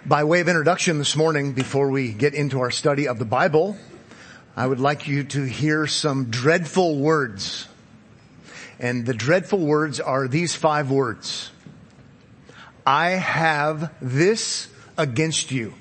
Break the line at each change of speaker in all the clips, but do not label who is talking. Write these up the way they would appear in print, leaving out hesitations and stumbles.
By way of introduction this morning, before we get into our study of the Bible, I would like you to hear some dreadful words. And the dreadful words are these 5 words. I have this against you.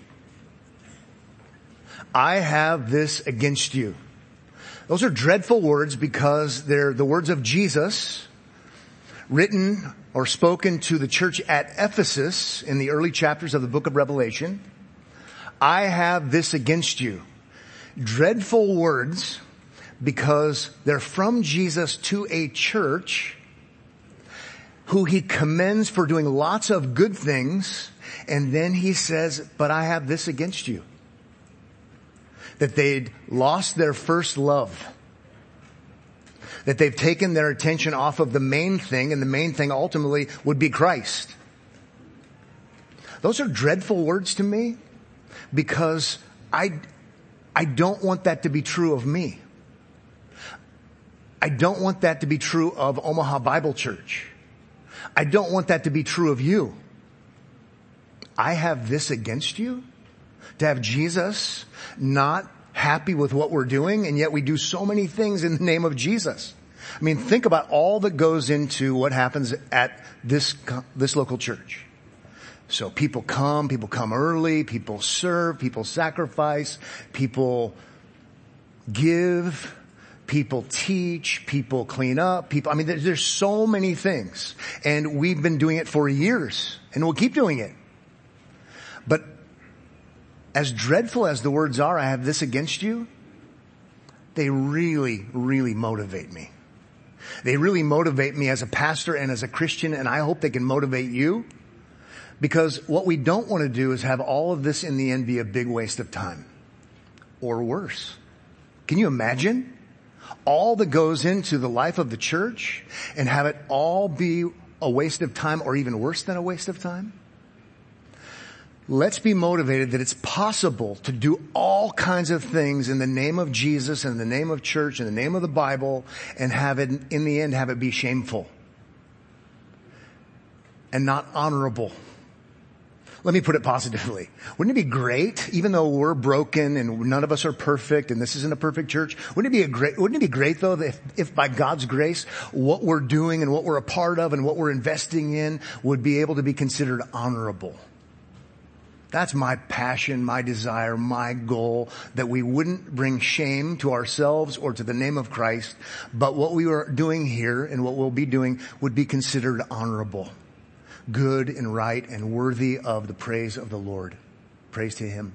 I have this against you. Those are dreadful words because they're the words of Jesus written or spoken to the church at Ephesus in the early chapters of the book of Revelation. I have this against you. Dreadful words because they're from Jesus to a church who he commends for doing lots of good things, and then he says, but I have this against you. That they'd lost their first love. That they've taken their attention off of the main thing, and the main thing ultimately would be Christ. Those are dreadful words to me because I don't want that to be true of me. I don't want that to be true of Omaha Bible Church. I don't want that to be true of you. I have this against you? To have Jesus not happy with what we're doing, and yet we do so many things in the name of Jesus. I mean, think about all that goes into what happens at this local church. So people come early, people serve, people sacrifice, people give, people teach, people clean up, there's so many things. And we've been doing it for years, and we'll keep doing it. But as dreadful as the words are, I have this against you, they really, really motivate me. They really motivate me as a pastor and as a Christian, and I hope they can motivate you. Because what we don't want to do is have all of this in the end be a big waste of time. Or worse. Can you imagine all that goes into the life of the church and have it all be a waste of time, or even worse than a waste of time? Let's be motivated that it's possible to do all kinds of things in the name of Jesus and in the name of church and the name of the Bible, and have it, in the end, have it be shameful and not honorable. Let me put it positively. Wouldn't it be great, even though we're broken and none of us are perfect and this isn't a perfect church, wouldn't it be great though that if by God's grace what we're doing and what we're a part of and what we're investing in would be able to be considered honorable? That's my passion, my desire, my goal, that we wouldn't bring shame to ourselves or to the name of Christ, but what we are doing here and what we'll be doing would be considered honorable, good and right and worthy of the praise of the Lord. Praise to him.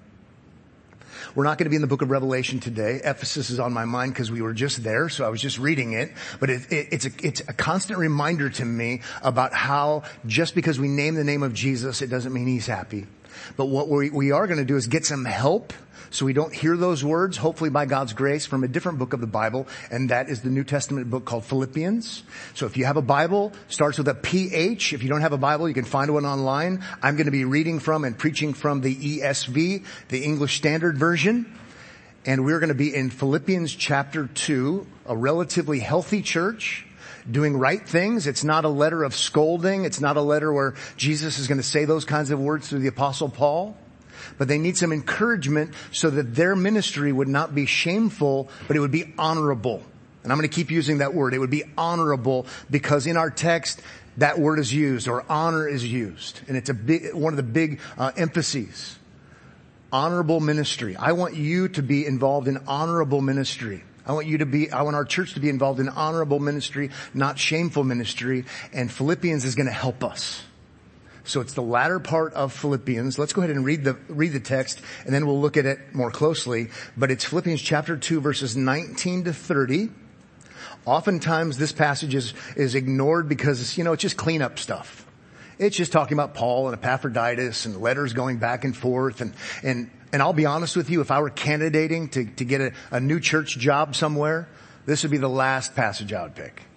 We're not going to be in the book of Revelation today. Ephesus is on my mind because we were just there, so I was just reading it. But it's a constant reminder to me about how just because we name the name of Jesus, it doesn't mean he's happy. But what we are going to do is get some help so we don't hear those words, hopefully by God's grace, from a different book of the Bible, and that is the New Testament book called Philippians. So if you have a Bible, starts with a PH. If you don't have a Bible, you can find one online. I'm going to be reading from and preaching from the ESV, the English Standard Version. And we're going to be in Philippians chapter 2, a relatively healthy church doing right things. It's not a letter of scolding. It's not a letter where Jesus is going to say those kinds of words through the Apostle Paul. But they need some encouragement so that their ministry would not be shameful, but it would be honorable. And I'm going to keep using that word. It would be honorable because in our text, that word is used, or honor is used. And it's one of the big emphases. Honorable ministry. I want you to be involved in honorable ministry. I want our church to be involved in honorable ministry, not shameful ministry. And Philippians is going to help us. So it's the latter part of Philippians. Let's go ahead and read the text, and then we'll look at it more closely. But it's Philippians chapter 2, verses 19 to 30. Oftentimes this passage is ignored because, it's just cleanup stuff. It's just talking about Paul and Epaphroditus and letters going back and forth. And I'll be honest with you, if I were candidating to get a new church job somewhere, this would be the last passage I would pick.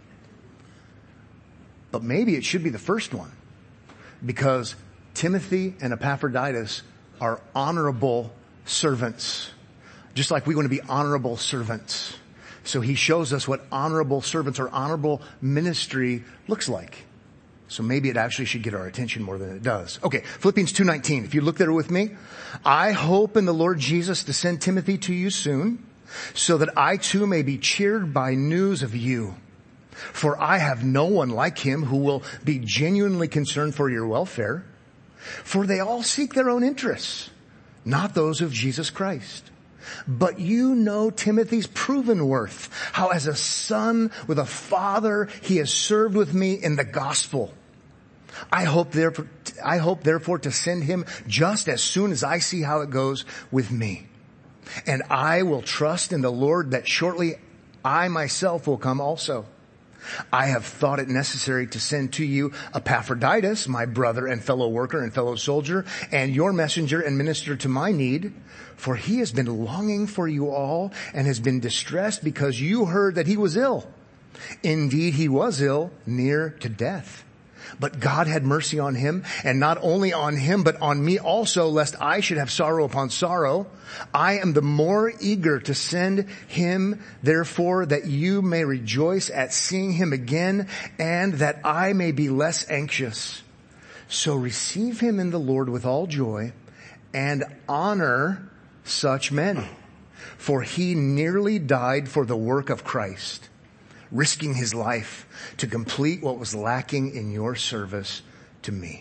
But maybe it should be the first one, because Timothy and Epaphroditus are honorable servants, just like we want to be honorable servants. So he shows us what honorable servants or honorable ministry looks like. So maybe it actually should get our attention more than it does. Okay, Philippians 2:19. If you look there with me, I hope in the Lord Jesus to send Timothy to you soon, so that I too may be cheered by news of you. For I have no one like him who will be genuinely concerned for your welfare. For they all seek their own interests, not those of Jesus Christ. But you know Timothy's proven worth, how as a son with a father he has served with me in the gospel. I hope therefore to send him just as soon as I see how it goes with me. And I will trust in the Lord that shortly I myself will come also. I have thought it necessary to send to you Epaphroditus, my brother and fellow worker and fellow soldier, and your messenger and minister to my need. For he has been longing for you all and has been distressed because you heard that he was ill. Indeed, he was ill, near to death. But God had mercy on him, and not only on him, but on me also, lest I should have sorrow upon sorrow. I am the more eager to send him, therefore, that you may rejoice at seeing him again, and that I may be less anxious. So receive him in the Lord with all joy, and honor such men. For he nearly died for the work of Christ, risking his life to complete what was lacking in your service to me.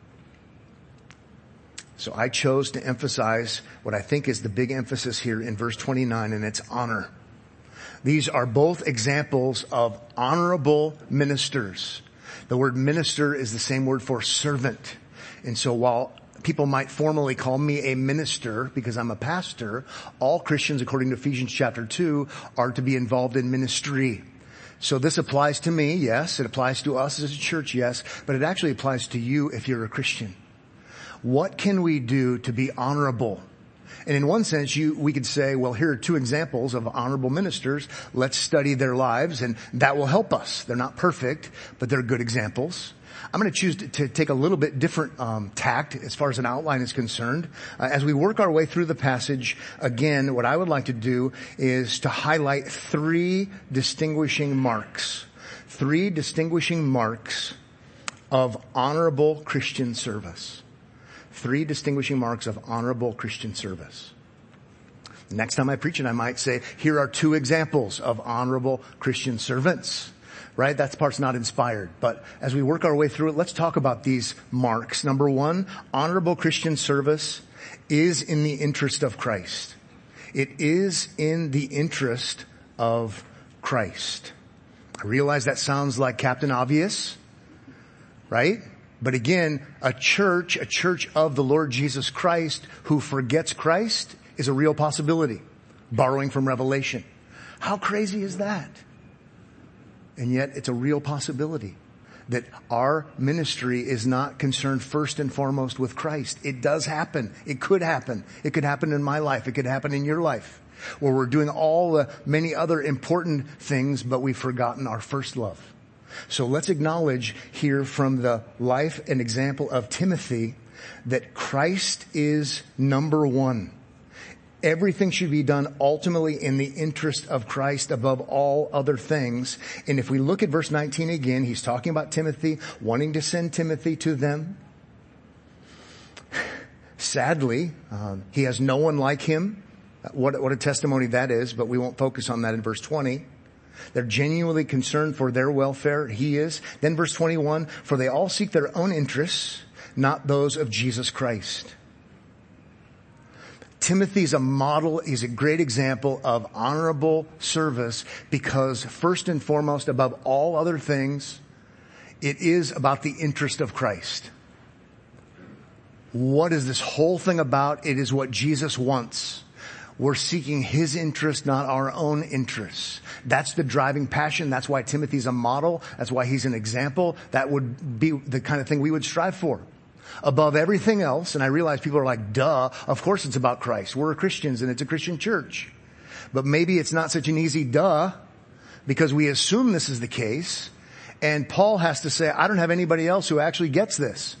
So I chose to emphasize what I think is the big emphasis here in verse 29, and it's honor. These are both examples of honorable ministers. The word minister is the same word for servant. And so while people might formally call me a minister because I'm a pastor, all Christians, according to Ephesians chapter 2, are to be involved in ministry. So this applies to me, yes. It applies to us as a church, yes. But it actually applies to you if you're a Christian. What can we do to be honorable? And in one sense, we could say, well, here are two examples of honorable ministers. Let's study their lives, and that will help us. They're not perfect, but they're good examples. I'm going to choose to take a little bit different tact as far as an outline is concerned. As we work our way through the passage, again, what I would like to do is to highlight three distinguishing marks. Three distinguishing marks of honorable Christian service. Three distinguishing marks of honorable Christian service. Next time I preach it, I might say, here are two examples of honorable Christian servants. Right? That part's not inspired. But as we work our way through it, let's talk about these marks. Number one, honorable Christian service is in the interest of Christ. It is in the interest of Christ. I realize that sounds like Captain Obvious, right? But again, a church of the Lord Jesus Christ who forgets Christ is a real possibility. Borrowing from Revelation. How crazy is that? And yet it's a real possibility that our ministry is not concerned first and foremost with Christ. It does happen. It could happen. It could happen in my life. It could happen in your life, where we're doing all the many other important things, but we've forgotten our first love. So let's acknowledge here from the life and example of Timothy that Christ is number one. Everything should be done ultimately in the interest of Christ above all other things. And if we look at verse 19 again, he's talking about Timothy, wanting to send Timothy to them. Sadly, he has no one like him. What a testimony that is, but we won't focus on that in verse 20. They're genuinely concerned for their welfare. He is. Then verse 21, for they all seek their own interests, not those of Jesus Christ. Timothy's a model. He's a great example of honorable service because first and foremost, above all other things, it is about the interest of Christ. What is this whole thing about? It is what Jesus wants. We're seeking his interest, not our own interests. That's the driving passion. That's why Timothy's a model. That's why he's an example. That would be the kind of thing we would strive for. Above everything else, and I realize people are like, duh, of course it's about Christ. We're Christians and it's a Christian church. But maybe it's not such an easy duh because we assume this is the case. And Paul has to say, I don't have anybody else who actually gets this.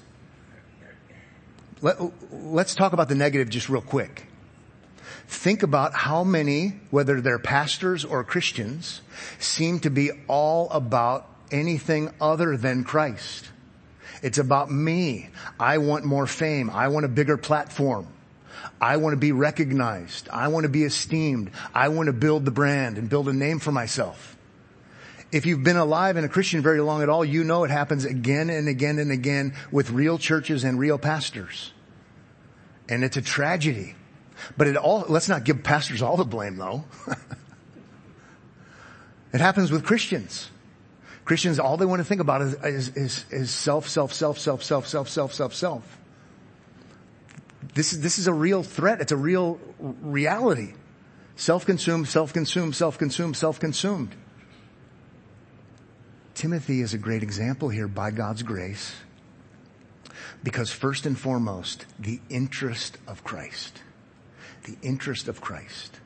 Let's talk about the negative just real quick. Think about how many, whether they're pastors or Christians, seem to be all about anything other than Christ. It's about me. I want more fame. I want a bigger platform. I want to be recognized. I want to be esteemed. I want to build the brand and build a name for myself. If you've been alive and a Christian very long at all, you know it happens again and again and again with real churches and real pastors. And it's a tragedy. But let's not give pastors all the blame though. It happens with Christians. Christians, all they want to think about is self. This is a real threat. It's a real reality. Self-consumed. Timothy is a great example here by God's grace, because first and foremost, the interest of Christ. The interest of Christ.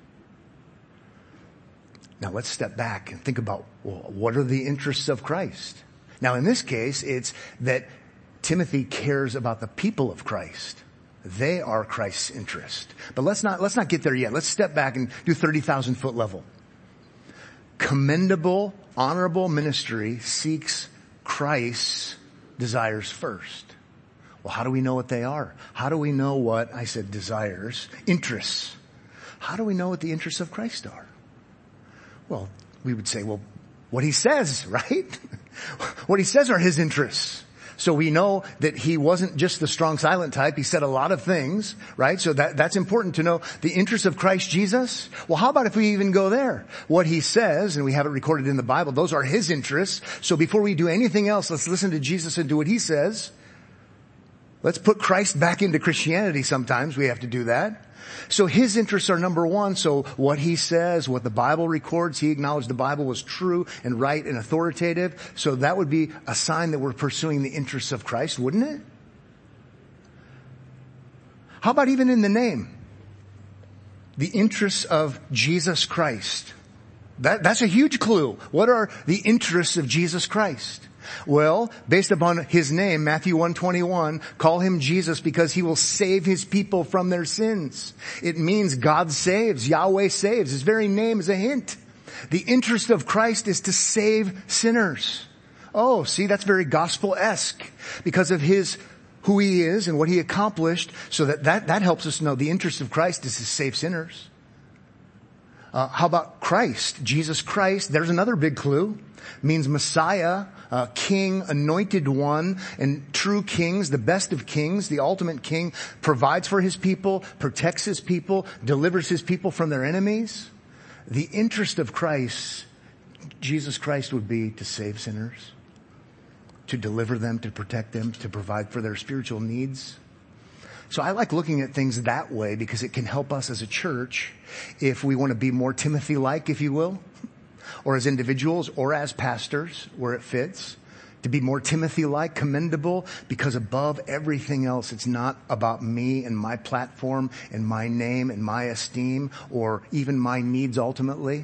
Now let's step back and think about, well, what are the interests of Christ? Now in this case, it's that Timothy cares about the people of Christ. They are Christ's interest. But let's not get there yet. Let's step back and do 30,000 foot level. Commendable, honorable ministry seeks Christ's desires first. Well, how do we know what they are? How do we know what, I said desires, interests? How do we know what the interests of Christ are? Well, we would say, well, what he says, right? What he says are his interests. So we know that he wasn't just the strong silent type. He said a lot of things, right? So that's important to know. The interests of Christ Jesus. Well, how about if we even go there? What he says, and we have it recorded in the Bible, those are his interests. So before we do anything else, let's listen to Jesus and do what he says. Let's put Christ back into Christianity sometimes. We have to do that. So his interests are number one. So what he says, what the Bible records, he acknowledged the Bible was true and right and authoritative. So that would be a sign that we're pursuing the interests of Christ, wouldn't it? How about even in the name? The interests of Jesus Christ. That's a huge clue. What are the interests of Jesus Christ? Well, based upon his name, Matthew 1:21, call him Jesus because he will save his people from their sins. It means God saves, Yahweh saves. His very name is a hint. The interest of Christ is to save sinners. Oh, see, that's very gospel-esque because of who he is and what he accomplished. So that helps us know the interest of Christ is to save sinners. How about Christ? Jesus Christ, there's another big clue. Means Messiah, King, anointed one, and true kings, the best of kings, the ultimate king, provides for his people, protects his people, delivers his people from their enemies. The interest of Christ, Jesus Christ, would be to save sinners, to deliver them, to protect them, to provide for their spiritual needs. So I like looking at things that way because it can help us as a church if we want to be more Timothy-like, if you will, or as individuals or as pastors where it fits, to be more Timothy-like, commendable, because above everything else, it's not about me and my platform and my name and my esteem or even my needs ultimately.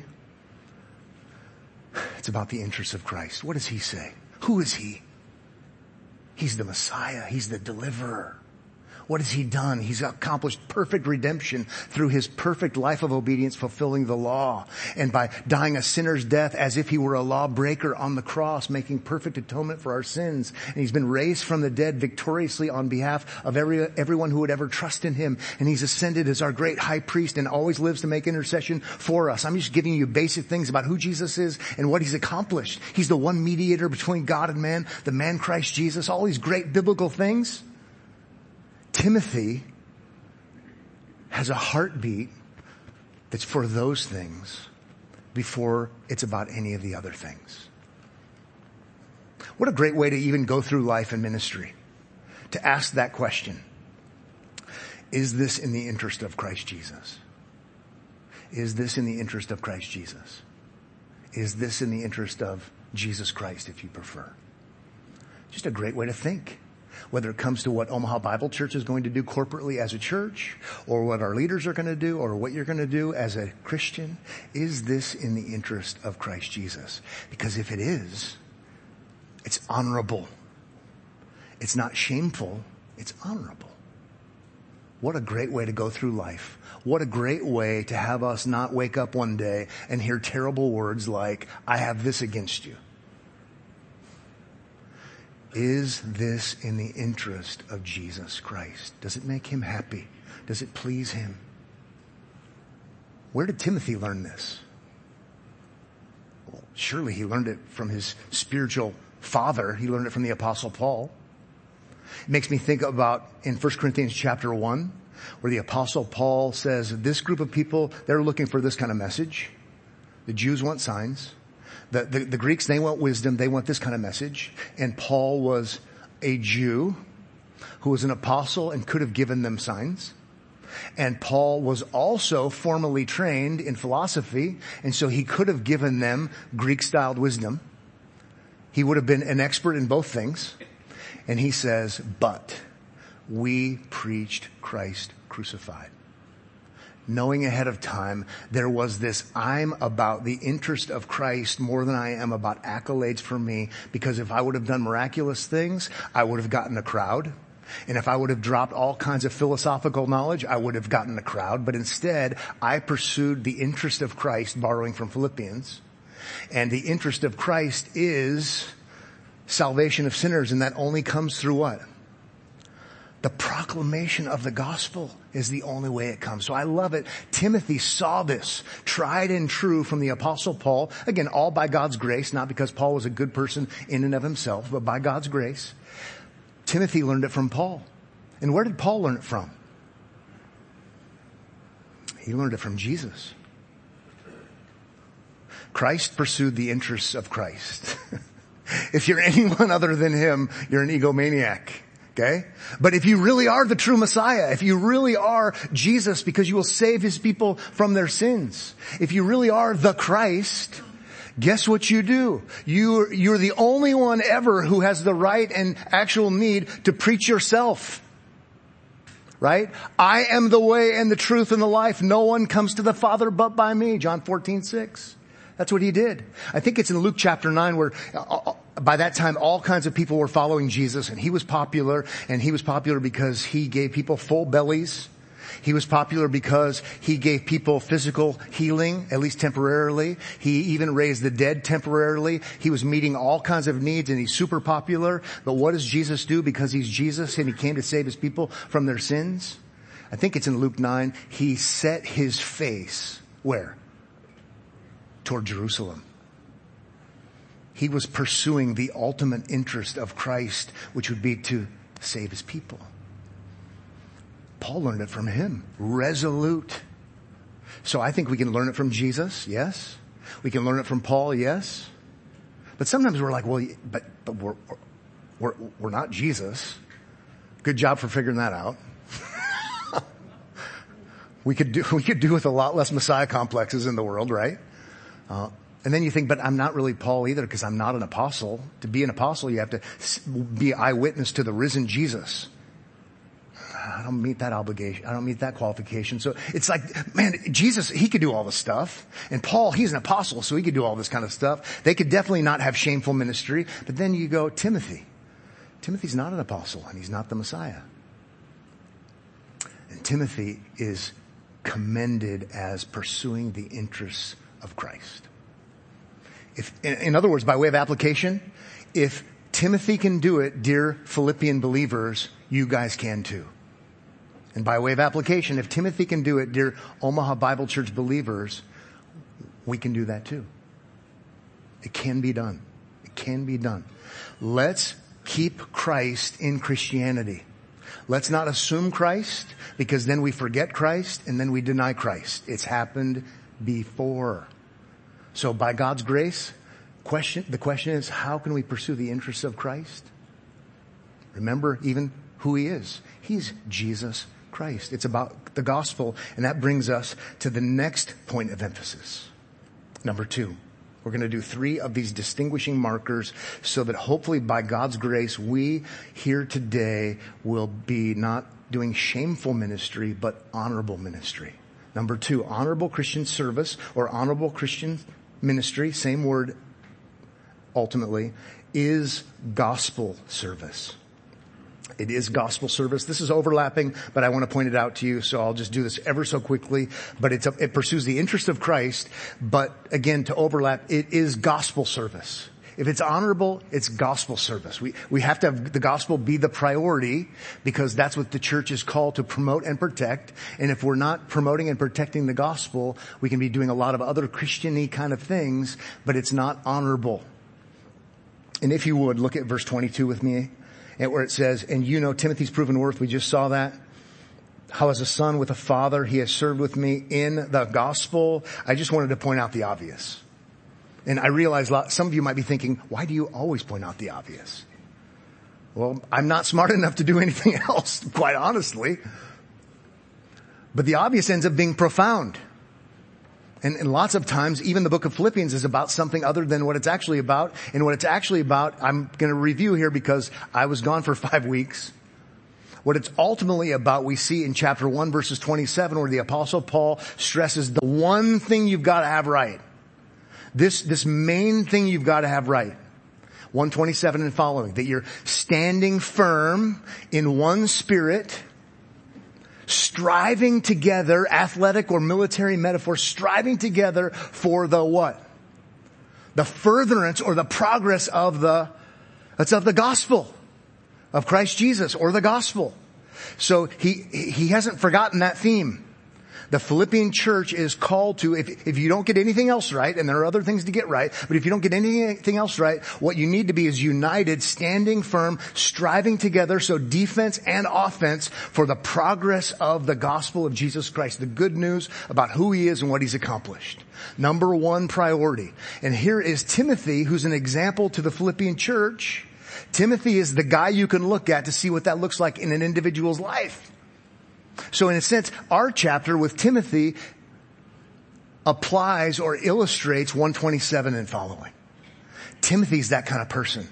It's about the interests of Christ. What does he say? Who is he? He's the Messiah. He's the deliverer. What has he done? He's accomplished perfect redemption through his perfect life of obedience, fulfilling the law. And by dying a sinner's death as if he were a lawbreaker on the cross, making perfect atonement for our sins. And he's been raised from the dead victoriously on behalf of everyone who would ever trust in him. And he's ascended as our great high priest and always lives to make intercession for us. I'm just giving you basic things about who Jesus is and what he's accomplished. He's the one mediator between God and man, the man Christ Jesus, all these great biblical things. Timothy has a heartbeat that's for those things before it's about any of the other things. What a great way to even go through life and ministry, to ask that question. Is this in the interest of Christ Jesus? Is this in the interest of Christ Jesus? Is this in the interest of Jesus Christ, if you prefer? Just a great way to think. Whether it comes to what Omaha Bible Church is going to do corporately as a church, or what our leaders are going to do, or what you're going to do as a Christian, is this in the interest of Christ Jesus? Because if it is, it's honorable. It's not shameful, it's honorable. What a great way to go through life. What a great way to have us not wake up one day and hear terrible words like, I have this against you. Is this in the interest of Jesus Christ? Does it make him happy? Does it please him? Where did Timothy learn this? Well, surely he learned it from his spiritual father. He learned it from the Apostle Paul. It makes me think about in 1 Corinthians chapter 1, where the Apostle Paul says, this group of people, they're looking for this kind of message. The Jews want signs. The Greeks, they want wisdom. They want this kind of message. And Paul was a Jew who was an apostle and could have given them signs. And Paul was also formally trained in philosophy, and so he could have given them Greek-styled wisdom. He would have been an expert in both things. And he says, but we preached Christ crucified. Knowing ahead of time, there was this, I'm about the interest of Christ more than I am about accolades for me, because if I would have done miraculous things, I would have gotten a crowd. And if I would have dropped all kinds of philosophical knowledge, I would have gotten a crowd. But instead, I pursued the interest of Christ, borrowing from Philippians. And the interest of Christ is salvation of sinners, and that only comes through what? The proclamation of the gospel is the only way it comes. So I love it. Timothy saw this, tried and true from the Apostle Paul. Again, all by God's grace, not because Paul was a good person in and of himself, but by God's grace. Timothy learned it from Paul. And where did Paul learn it from? He learned it from Jesus. Christ pursued the interests of Christ. If you're anyone other than him, you're an egomaniac. Okay? But if you really are the true Messiah, if you really are Jesus because you will save his people from their sins, if you really are the Christ, guess what you do? You're the only one ever who has the right and actual need to preach yourself. Right? I am the way and the truth and the life. No one comes to the Father but by me. John 14:6. That's what he did. I think it's in Luke chapter 9 where by that time all kinds of people were following Jesus, and he was popular, and he was popular because he gave people full bellies. He was popular because he gave people physical healing, at least temporarily. He even raised the dead temporarily. He was meeting all kinds of needs, and he's super popular. But what does Jesus do? Because he's Jesus and he came to save his people from their sins. I think it's in Luke 9. He set his face where? Toward Jerusalem. He was pursuing the ultimate interest of Christ, which would be to save his people. Paul learned it from him. Resolute. So I think we can learn it from Jesus, yes. We can learn it from Paul, yes. But sometimes we're like, well, but we're not Jesus. Good job for figuring that out. We could do with a lot less Messiah complexes in the world, right? And then you think, but I'm not really Paul either because I'm not an apostle. To be an apostle, you have to be eyewitness to the risen Jesus. I don't meet that obligation. I don't meet that qualification. So it's like, man, Jesus, he could do all this stuff. And Paul, he's an apostle, so he could do all this kind of stuff. They could definitely not have shameful ministry. But then you go, Timothy. Timothy's not an apostle, and he's not the Messiah. And Timothy is commended as pursuing the interests of Christ. In other words, by way of application, if Timothy can do it, dear Philippian believers, you guys can too. And by way of application, if Timothy can do it, dear Omaha Bible Church believers, we can do that too. It can be done. It can be done. Let's keep Christ in Christianity. Let's not assume Christ, because then we forget Christ and then we deny Christ. It's happened before. So by God's grace, the question is, how can we pursue the interests of Christ? Remember even who he is. He's Jesus Christ. It's about the gospel, and that brings us to the next point of emphasis. Number 2. We're going to do 3 of these distinguishing markers so that hopefully by God's grace, we here today will be not doing shameful ministry, but honorable ministry. Number 2, honorable Christian service or honorable Christian ministry, same word ultimately, is gospel service. It is gospel service. This is overlapping, but I want to point it out to you, so I'll just do this ever so quickly. But it pursues the interest of Christ, but again, to overlap, it is gospel service. If it's honorable, it's gospel service. We have to have the gospel be the priority because that's what the church is called to promote and protect. And if we're not promoting and protecting the gospel, we can be doing a lot of other Christian-y kind of things, but it's not honorable. And if you would, look at verse 22 with me, and where it says, and you know Timothy's proven worth. We just saw that. How as a son with a father, he has served with me in the gospel. I just wanted to point out the obvious. And I realize some of you might be thinking, why do you always point out the obvious? Well, I'm not smart enough to do anything else, quite honestly. But the obvious ends up being profound. And lots of times, even the book of Philippians is about something other than what it's actually about. And what it's actually about, I'm going to review here because I was gone for 5 weeks. What it's ultimately about, we see in chapter 1, verses 27, where the apostle Paul stresses the one thing you've got to have right. This main thing you've got to have right. 127 and following, that you're standing firm in one spirit, striving together, athletic or military metaphor, striving together for the what? The furtherance or the progress of the gospel of Christ Jesus, or the gospel. So he hasn't forgotten that theme. The Philippian church is called to, if you don't get anything else right, and there are other things to get right, but if you don't get anything else right, what you need to be is united, standing firm, striving together, so defense and offense for the progress of the gospel of Jesus Christ, the good news about who he is and what he's accomplished. Number one priority. And here is Timothy, who's an example to the Philippian church. Timothy is the guy you can look at to see what that looks like in an individual's life. So in a sense, our chapter with Timothy applies or illustrates 127 and following. Timothy's that kind of person.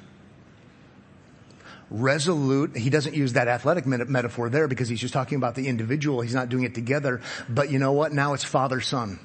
Resolute. He doesn't use that athletic metaphor there because he's just talking about the individual. He's not doing it together. But you know what? Now it's father-son.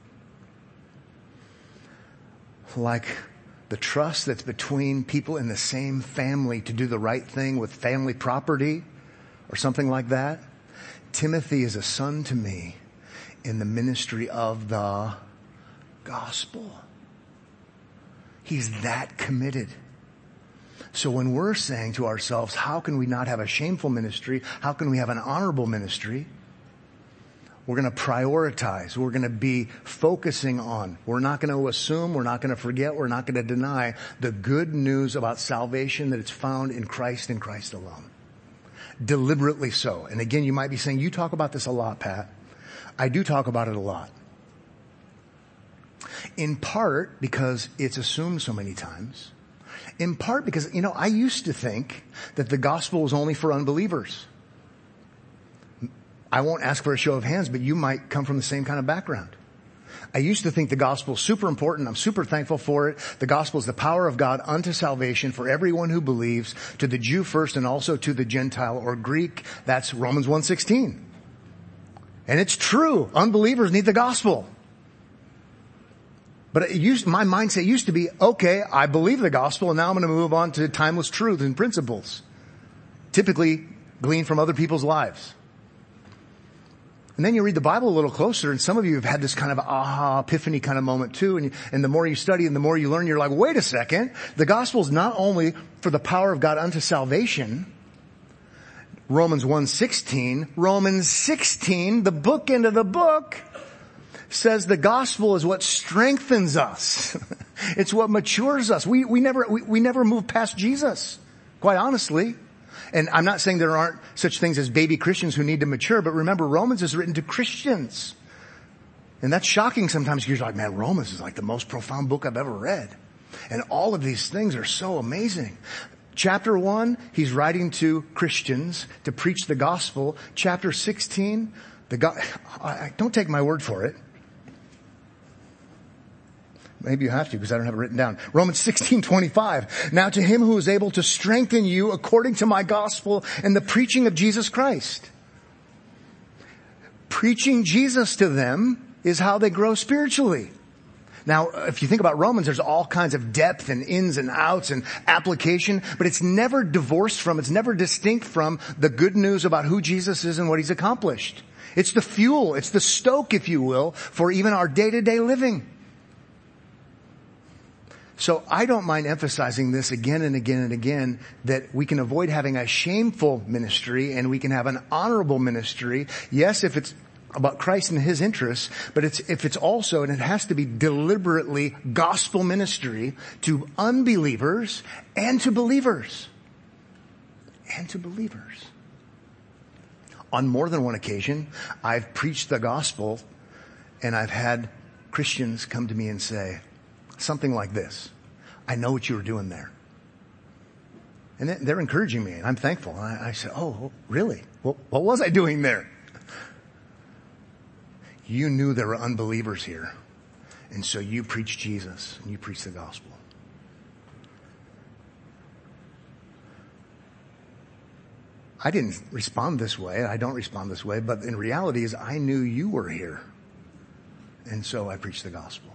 Like the trust that's between people in the same family to do the right thing with family property or something like that. Timothy is a son to me in the ministry of the gospel. He's that committed. So when we're saying to ourselves, how can we not have a shameful ministry? How can we have an honorable ministry? We're going to prioritize. We're going to be focusing on. We're not going to assume. We're not going to forget. We're not going to deny the good news about salvation that it's found in Christ and Christ alone. Deliberately so. And again, you might be saying, you talk about this a lot, Pat. I do talk about it a lot. In part because it's assumed so many times. In part because, I used to think that the gospel was only for unbelievers. I won't ask for a show of hands, but you might come from the same kind of background. I used to think the gospel is super important. I'm super thankful for it. The gospel is the power of God unto salvation for everyone who believes, to the Jew first and also to the Gentile or Greek. That's Romans 1:16. And it's true. Unbelievers need the gospel. But my mindset used to be, okay, I believe the gospel and now I'm going to move on to timeless truth and principles. Typically gleaned from other people's lives. And then you read the Bible a little closer, and some of you have had this kind of aha, epiphany kind of moment too, and the more you study and the more you learn, you're like, wait a second, the gospel is not only for the power of God unto salvation. Romans 1:16, Romans 16, the bookend of the book, says the gospel is what strengthens us. It's what matures us. We never move past Jesus, quite honestly. And I'm not saying there aren't such things as baby Christians who need to mature, but remember, Romans is written to Christians. And that's shocking sometimes because you're like, man, Romans is like the most profound book I've ever read. And all of these things are so amazing. Chapter 1, he's writing to Christians to preach the gospel. Chapter 16, don't take my word for it. Maybe you have to because I don't have it written down. Romans 16:25. Now to him who is able to strengthen you according to my gospel and the preaching of Jesus Christ. Preaching Jesus to them is how they grow spiritually. Now, if you think about Romans, there's all kinds of depth and ins and outs and application, but it's never divorced from, it's never distinct from the good news about who Jesus is and what he's accomplished. It's the fuel, it's the stoke, if you will, for even our day-to-day living. So I don't mind emphasizing this again and again and again, that we can avoid having a shameful ministry and we can have an honorable ministry. Yes, if it's about Christ and his interests, but if it's also, and it has to be deliberately gospel ministry to unbelievers and to believers. And to believers. On more than one occasion, I've preached the gospel and I've had Christians come to me and say something like this: I know what you were doing there. And they're encouraging me and I'm thankful. And I said, oh, really? Well, what was I doing there? You knew there were unbelievers here. And so you preached Jesus and you preached the gospel. I didn't respond this way. I don't respond this way. But in reality is I knew you were here. And so I preached the gospel.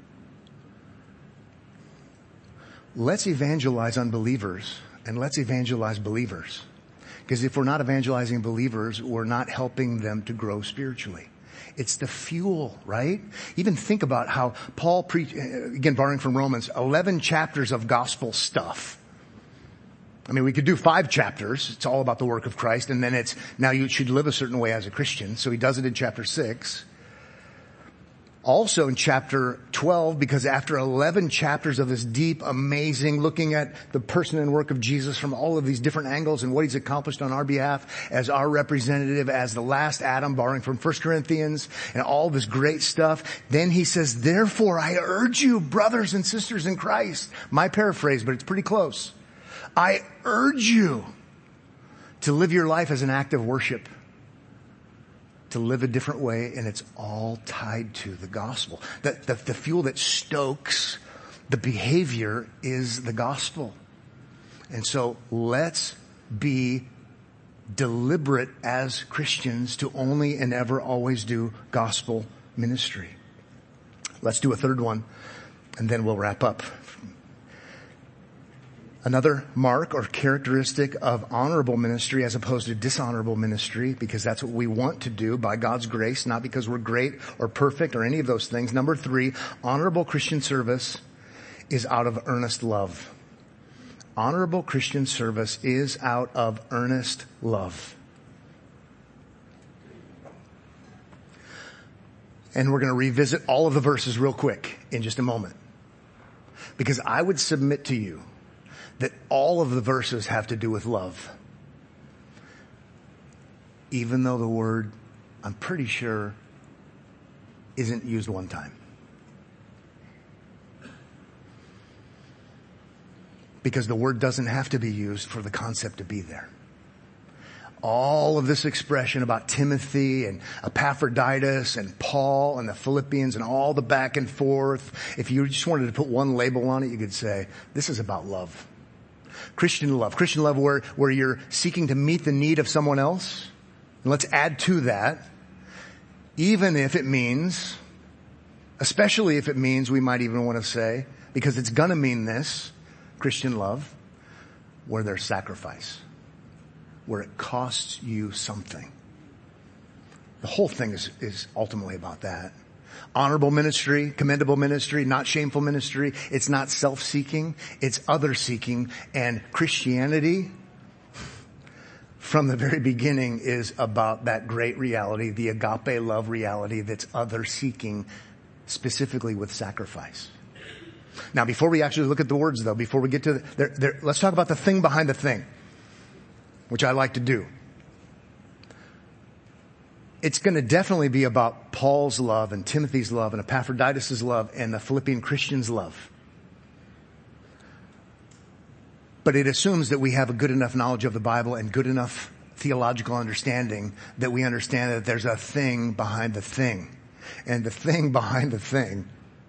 Let's evangelize unbelievers and let's evangelize believers. Because if we're not evangelizing believers, we're not helping them to grow spiritually. It's the fuel, right? Even think about how Paul preached, again, borrowing from Romans, 11 chapters of gospel stuff. I mean, we could do 5 chapters. It's all about the work of Christ. And then it's, now you should live a certain way as a Christian. So he does it in chapter 6. Also in chapter 12, because after 11 chapters of this deep, amazing, looking at the person and work of Jesus from all of these different angles and what he's accomplished on our behalf as our representative, as the last Adam, borrowing from 1 Corinthians and all this great stuff. Then he says, therefore I urge you, brothers and sisters in Christ. My paraphrase, but it's pretty close. I urge you to live your life as an act of worship. To live a different way, and it's all tied to the gospel. The fuel that stokes the behavior is the gospel. And so let's be deliberate as Christians to only and ever always do gospel ministry. Let's do a third one, and then we'll wrap up. Another mark or characteristic of honorable ministry as opposed to dishonorable ministry, because that's what we want to do by God's grace, not because we're great or perfect or any of those things. Number 3, honorable Christian service is out of earnest love. Honorable Christian service is out of earnest love. And we're going to revisit all of the verses real quick in just a moment. Because I would submit to you that all of the verses have to do with love. Even though the word, I'm pretty sure, isn't used one time. Because the word doesn't have to be used for the concept to be there. All of this expression about Timothy and Epaphroditus and Paul and the Philippians and all the back and forth, if you just wanted to put one label on it, you could say, this is about love. Christian love where you're seeking to meet the need of someone else. And let's add to that, even if it means, especially if it means, we might even want to say, because it's going to mean this, Christian love, where there's sacrifice, where it costs you something. The whole thing is ultimately about that. Honorable ministry, commendable ministry, not shameful ministry. It's not self-seeking, it's other-seeking. And Christianity, from the very beginning, is about that great reality, the agape love reality that's other-seeking, specifically with sacrifice. Now, before we actually look at the words, though, before we get to let's talk about the thing behind the thing, which I like to do. It's going to definitely be about Paul's love and Timothy's love and Epaphroditus' love and the Philippian Christians' love. But it assumes that we have a good enough knowledge of the Bible and good enough theological understanding that we understand that there's a thing behind the thing. And the thing behind the thing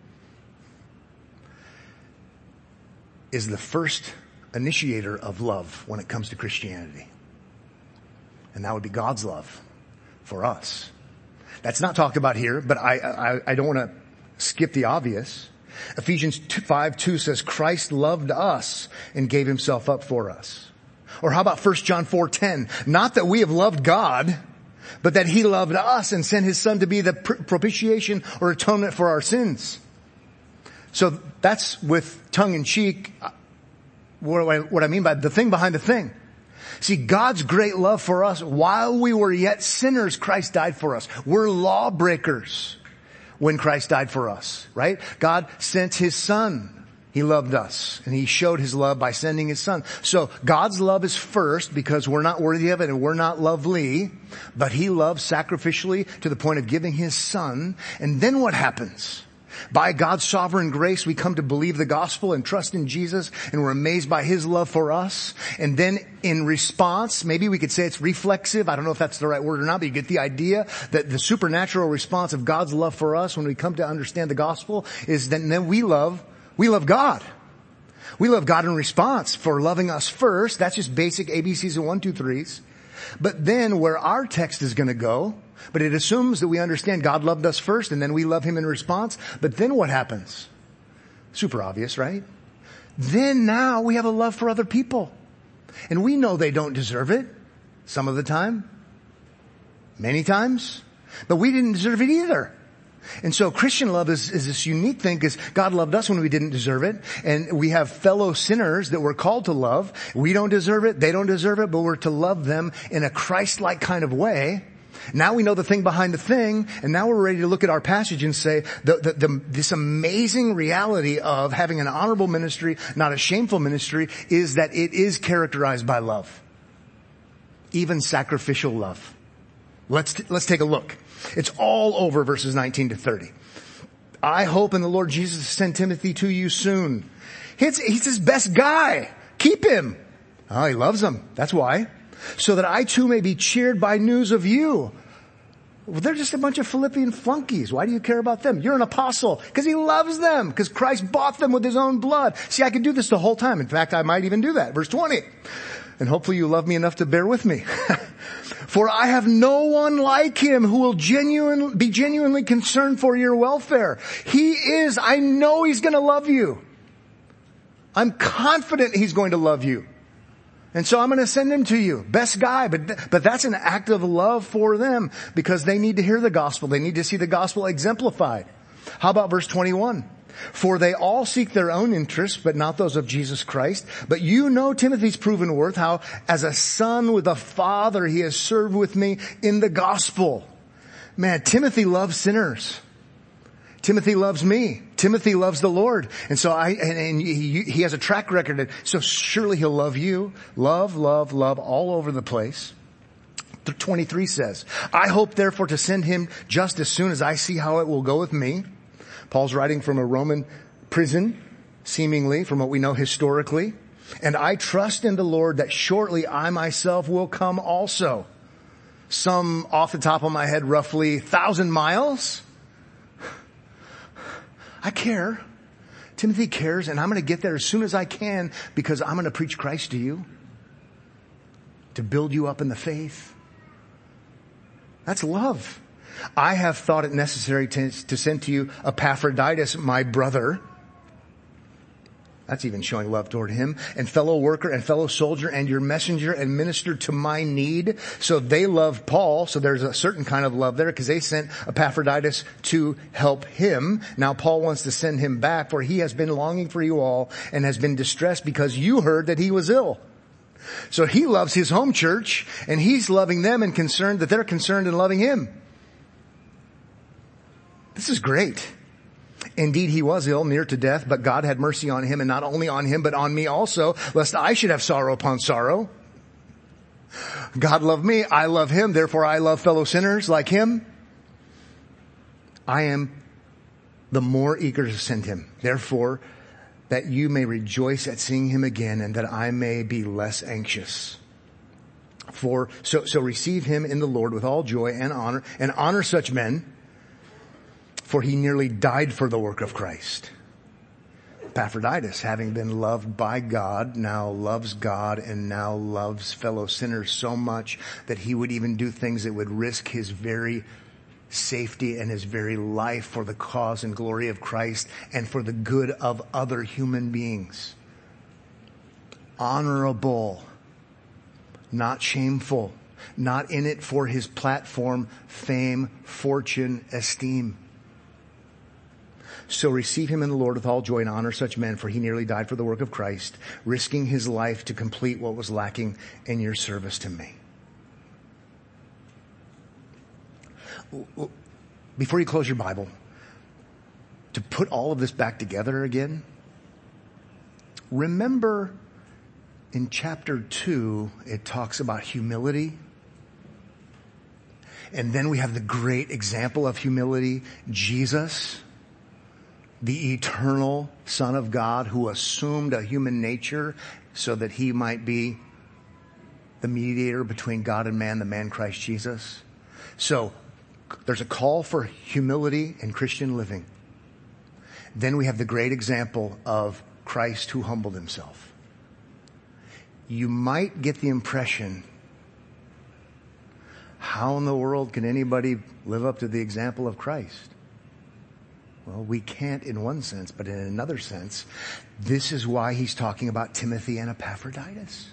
is the first initiator of love when it comes to Christianity. And that would be God's love for us. That's not talked about here, but I don't want to skip the obvious. Ephesians 5:2 says, Christ loved us and gave himself up for us. Or how about 1 John 4:10? Not that we have loved God, but that he loved us and sent his son to be the propitiation or atonement for our sins. So that's with tongue in cheek what I mean by the thing behind the thing. See, God's great love for us, while we were yet sinners, Christ died for us. We're lawbreakers when Christ died for us, right? God sent his son. He loved us, and he showed his love by sending his son. So God's love is first because we're not worthy of it and we're not lovely, but he loves sacrificially to the point of giving his son. And then what happens? By God's sovereign grace, we come to believe the gospel and trust in Jesus, and we're amazed by his love for us. And then in response, maybe we could say it's reflexive. I don't know if that's the right word or not, but you get the idea that the supernatural response of God's love for us when we come to understand the gospel is that then we love God. We love God in response for loving us first. That's just basic ABCs and 1, 2, 3s. But then where our text is going to go, but it assumes that we understand God loved us first and then we love him in response. But then what happens? Super obvious, right? Then now we have a love for other people. And we know they don't deserve it some of the time, many times, but we didn't deserve it either. And so Christian love is this unique thing because God loved us when we didn't deserve it. And we have fellow sinners that we're called to love. We don't deserve it. They don't deserve it, but we're to love them in a Christ-like kind of way. Now we know the thing behind the thing, and now we're ready to look at our passage and say this amazing reality of having an honorable ministry, not a shameful ministry, is that it is characterized by love. Even sacrificial love. Let's take a look. It's all over verses 19 to 30. I hope in the Lord Jesus to send Timothy to you soon. He's his best guy. Keep him. Oh, he loves him. That's why. So that I too may be cheered by news of you. Well, they're just a bunch of Philippian flunkies. Why do you care about them? You're an apostle because he loves them, because Christ bought them with his own blood. See, I could do this the whole time. In fact, I might even do that. Verse 20. And hopefully you love me enough to bear with me. For I have no one like him who will be genuinely concerned for your welfare. I know he's going to love you. I'm confident he's going to love you. And so I'm going to send him to you. Best guy, but that's an act of love for them because they need to hear the gospel. They need to see the gospel exemplified. How about verse 21? For they all seek their own interests, but not those of Jesus Christ. But you know Timothy's proven worth, how as a son with a father he has served with me in the gospel. Man, Timothy loves sinners. Timothy loves me. Timothy loves the Lord. And so he has a track record. So surely he'll love you. Love, love, love all over the place. 23 says, I hope therefore to send him just as soon as I see how it will go with me. Paul's writing from a Roman prison, seemingly, from what we know historically. And I trust in the Lord that shortly I myself will come also. Some, off the top of my head, roughly 1,000 miles. I care. Timothy cares, and I'm going to get there as soon as I can because I'm going to preach Christ to you. To build you up in the faith. That's love. I have thought it necessary to send to you Epaphroditus, my brother. That's even showing love toward him. And fellow worker and fellow soldier and your messenger and minister to my need. So they love Paul. So there's a certain kind of love there because they sent Epaphroditus to help him. Now Paul wants to send him back, for he has been longing for you all and has been distressed because you heard that he was ill. So he loves his home church and he's loving them and concerned that they're concerned in loving him. This is great. Indeed, he was ill, near to death, but God had mercy on him, and not only on him, but on me also, lest I should have sorrow upon sorrow. God loved me, I love him, therefore I love fellow sinners like him. I am the more eager to send him, therefore, that you may rejoice at seeing him again, and that I may be less anxious. So receive him in the Lord with all joy and honor such men, for he nearly died for the work of Christ. Epaphroditus, having been loved by God, now loves God and now loves fellow sinners so much that he would even do things that would risk his very safety and his very life for the cause and glory of Christ and for the good of other human beings. Honorable, not shameful, not in it for his platform, fame, fortune, esteem. So receive him in the Lord with all joy and honor such men, for he nearly died for the work of Christ, risking his life to complete what was lacking in your service to me. Before you close your Bible, to put all of this back together again, remember in chapter 2, it talks about humility. And then we have the great example of humility, Jesus, the eternal Son of God who assumed a human nature so that he might be the mediator between God and man, the man Christ Jesus. So there's a call for humility in Christian living. Then we have the great example of Christ who humbled himself. You might get the impression, how in the world can anybody live up to the example of Christ? Well, we can't in one sense, but in another sense, this is why he's talking about Timothy and Epaphroditus.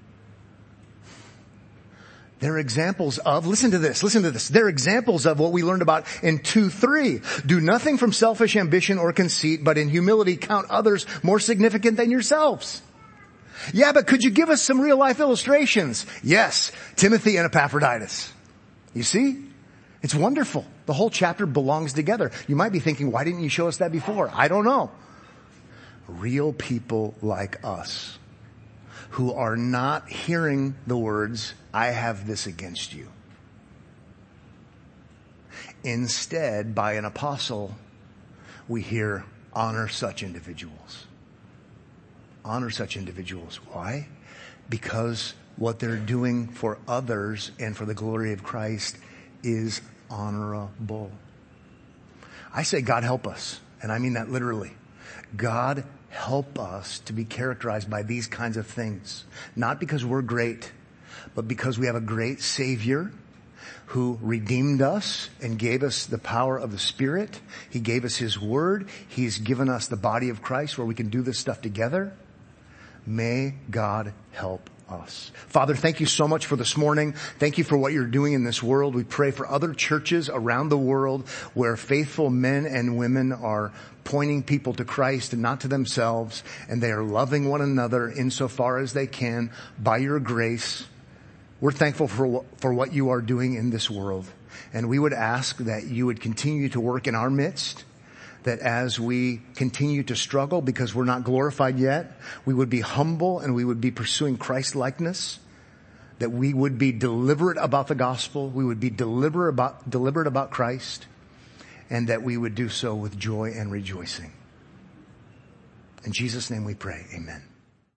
They're examples of, listen to this. They're examples of what we learned about in 2:3. Do nothing from selfish ambition or conceit, but in humility count others more significant than yourselves. Yeah, but could you give us some real life illustrations? Yes, Timothy and Epaphroditus. You see? It's wonderful. The whole chapter belongs together. You might be thinking, why didn't you show us that before? I don't know. Real people like us who are not hearing the words, I have this against you. Instead, by an apostle, we hear, honor such individuals. Honor such individuals. Why? Because what they're doing for others and for the glory of Christ is honorable. I say God help us, and I mean that literally. God help us to be characterized by these kinds of things. Not because we're great, but because we have a great Savior who redeemed us and gave us the power of the Spirit. He gave us His Word. He's given us the body of Christ where we can do this stuff together. May God help us. Father, thank you so much for this morning. Thank you for what you're doing in this world. We pray for other churches around the world where faithful men and women are pointing people to Christ and not to themselves, and they are loving one another insofar as they can by your grace. We're thankful for what you are doing in this world. And we would ask that you would continue to work in our midst, that as we continue to struggle because we're not glorified yet, we would be humble and we would be pursuing Christ-likeness, that we would be deliberate about the gospel, we would be deliberate about Christ, and that we would do so with joy and rejoicing. In Jesus' name we pray, amen.